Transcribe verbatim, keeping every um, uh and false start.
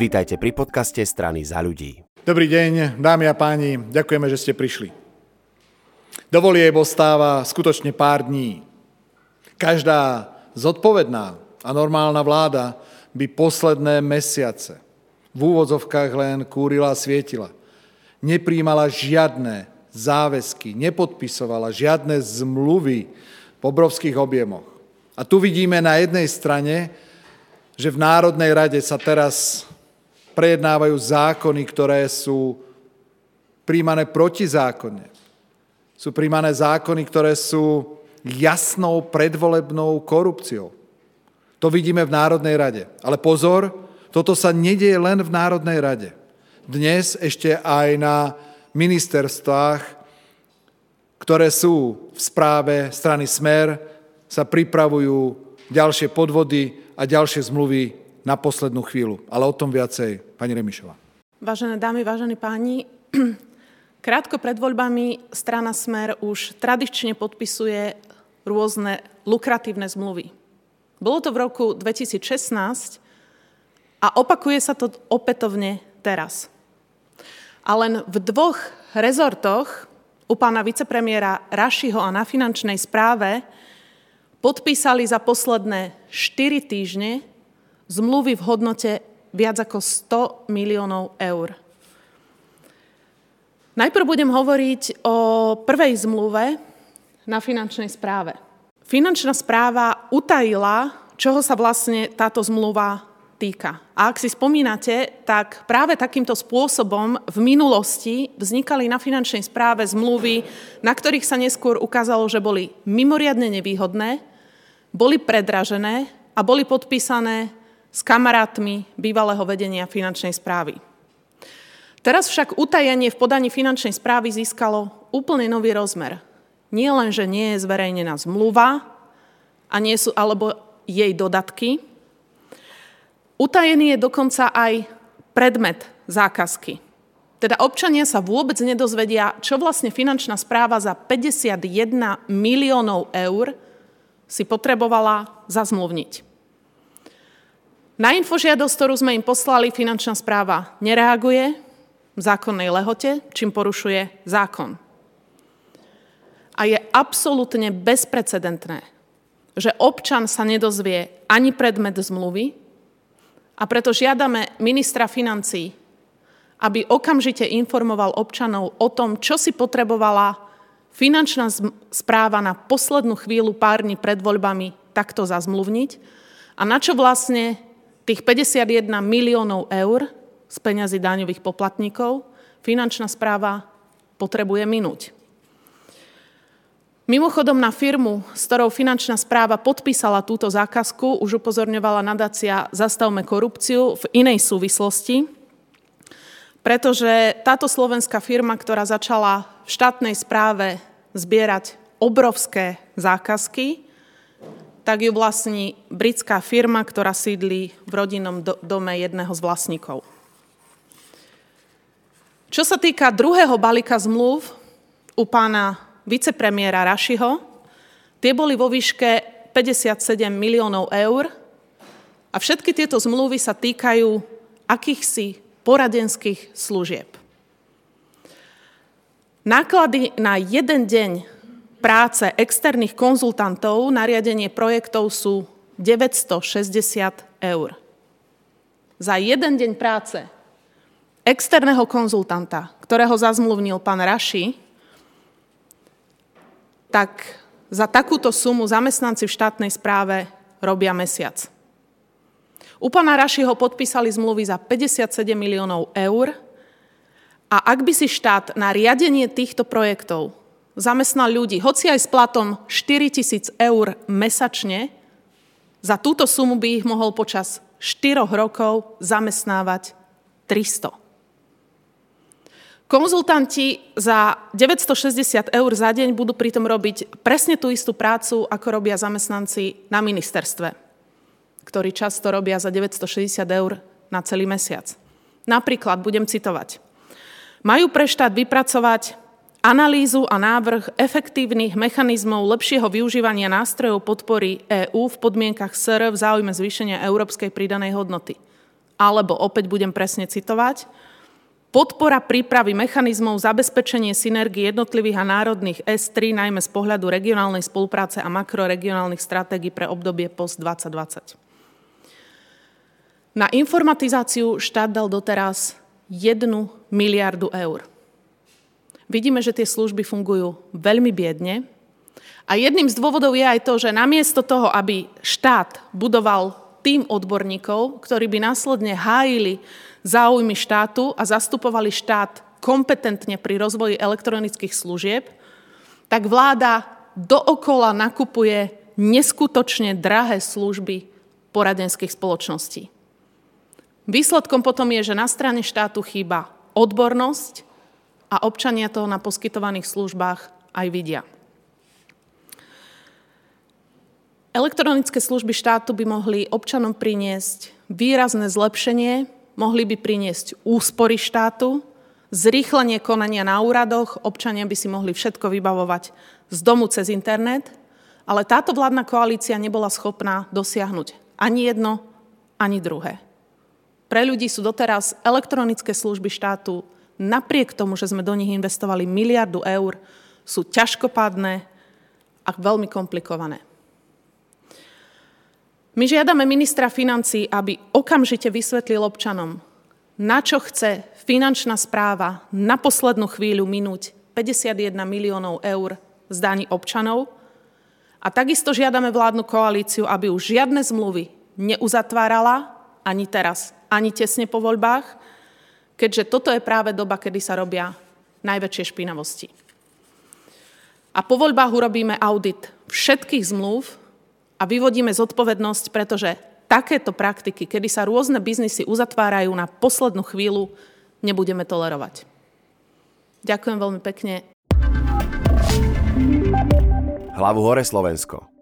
Vítajte pri podcaste Strany Za ľudí. Dobrý deň, dámy a páni, ďakujeme, že ste prišli. Do volieb ostáva skutočne pár dní. Každá zodpovedná a normálna vláda by posledné mesiace v úvodzovkách len kúrila a svietila. Nepríjmala žiadne záväzky, nepodpisovala žiadne zmluvy v obrovských objemoch. A tu vidíme na jednej strane, že v Národnej rade sa teraz prejednávajú zákony, ktoré sú príjmané protizákonne. Sú príjmané zákony, ktoré sú jasnou predvolebnou korupciou. To vidíme v Národnej rade. Ale pozor, toto sa nedieje len v Národnej rade. Dnes ešte aj na ministerstvách, ktoré sú v správe strany Smer, sa pripravujú ďalšie podvody a ďalšie zmluvy na poslednú chvíľu. Ale o tom viacej pani Remišová. Vážené dámy, vážení páni, krátko pred voľbami strana Smer už tradične podpisuje rôzne lukratívne zmluvy. Bolo to v roku dvetisícšestnásť a opakuje sa to opätovne teraz. A len v dvoch rezortoch u pána vicepremiéra Rašiho a na finančnej správe podpísali za posledné štyri týždne zmluvy v hodnote viac ako sto miliónov eur. Najprv budem hovoriť o prvej zmluve na finančnej správe. Finančná správa utajila, čoho sa vlastne táto zmluva týka. A ak si spomínate, tak práve takýmto spôsobom v minulosti vznikali na finančnej správe zmluvy, na ktorých sa neskôr ukázalo, že boli mimoriadne nevýhodné, boli predražené a boli podpísané s kamarátmi bývalého vedenia finančnej správy. Teraz však utajenie v podaní finančnej správy získalo úplne nový rozmer. Nie len, že nie je zverejnená zmluva a nie sú alebo jej dodatky. Utajený je dokonca aj predmet zákazky. Teda občania sa vôbec nedozvedia, čo vlastne finančná správa za päťdesiatjeden miliónov eur si potrebovala zazmluvniť. Na infožiadosť, ktorú sme im poslali, finančná správa nereaguje v zákonnej lehote, čím porušuje zákon. A je absolútne bezprecedentné, že občan sa nedozvie ani predmet zmluvy a preto žiadame ministra financií, aby okamžite informoval občanov o tom, čo si potrebovala finančná správa na poslednú chvíľu pár dní pred voľbami takto zazmluvniť a na čo vlastne tých päťdesiatjeden miliónov eur z peňazí daňových poplatníkov finančná správa potrebuje minúť. Mimochodom na firmu, s ktorou finančná správa podpísala túto zákazku, už upozorňovala nadácia Zastavme korupciu v inej súvislosti, pretože táto slovenská firma, ktorá začala v štátnej správe zbierať obrovské zákazky, tak ju vlastní britská firma, ktorá sídli v rodinnom dome jedného z vlastníkov. Čo sa týka druhého balíka zmluv u pána vicepremiéra Rašiho, tie boli vo výške päťdesiatsedem miliónov eur a všetky tieto zmluvy sa týkajú akýchsi poradenských služieb. Náklady na jeden deň práce externých konzultantov na riadenie projektov sú deväťstošesťdesiat eur. Za jeden deň práce externého konzultanta, ktorého zazmluvnil pán Raši, tak za takúto sumu zamestnanci v štátnej správe robia mesiac. U pána Rašiho podpísali zmluvy za päťdesiatsedem miliónov eur a ak by si štát na riadenie týchto projektov zamestnal ľudí, hoci aj s platom štyritisíc eur mesačne, za túto sumu by ich mohol počas štyroch rokov zamestnávať tristo. Konzultanti za deväťstošesťdesiat eur za deň budú pritom robiť presne tú istú prácu, ako robia zamestnanci na ministerstve, ktorí často robia za deväťstošesťdesiat eur na celý mesiac. Napríklad, budem citovať, majú pre štát vypracovať analýzu a návrh efektívnych mechanizmov lepšieho využívania nástrojov podpory EÚ v podmienkach es er v záujme zvýšenia európskej pridanej hodnoty. alebo opäť budem presne citovať, podpora prípravy mechanizmov zabezpečenie synergie jednotlivých a národných es tri, najmä z pohľadu regionálnej spolupráce a makroregionálnych stratégií pre obdobie post dvadsať dvadsať. Na informatizáciu štát dal doteraz jednu miliardu eur. Vidíme, že tie služby fungujú veľmi biedne a jedným z dôvodov je aj to, že namiesto toho, aby štát budoval tým odborníkov, ktorí by následne hájili záujmy štátu a zastupovali štát kompetentne pri rozvoji elektronických služieb, tak vláda dookola nakupuje neskutočne drahé služby poradenských spoločností. Výsledkom potom je, že na strane štátu chýba odbornosť a občania toho na poskytovaných službách aj vidia. Elektronické služby štátu by mohli občanom priniesť výrazné zlepšenie, mohli by priniesť úspory štátu, zrýchlenie konania na úradoch, občania by si mohli všetko vybavovať z domu cez internet, ale táto vládna koalícia nebola schopná dosiahnuť ani jedno, ani druhé. Pre ľudí sú doteraz elektronické služby štátu, napriek tomu, že sme do nich investovali miliardu eur, sú ťažkopádne a veľmi komplikované. My žiadame ministra financií, aby okamžite vysvetlil občanom, na čo chce finančná správa na poslednú chvíľu minúť päťdesiatjeden miliónov eur z daní občanov. A takisto žiadame vládnu koalíciu, aby už žiadne zmluvy neuzatvárala, ani teraz, ani tesne po voľbách, keďže toto je práve doba, kedy sa robia najväčšie špinavosti. A po voľbách urobíme audit všetkých zmluv, a vyvodíme zodpovednosť, pretože takéto praktiky, kedy sa rôzne biznisy uzatvárajú na poslednú chvíľu, nebudeme tolerovať. Ďakujem veľmi pekne. Hlavu hore Slovensko.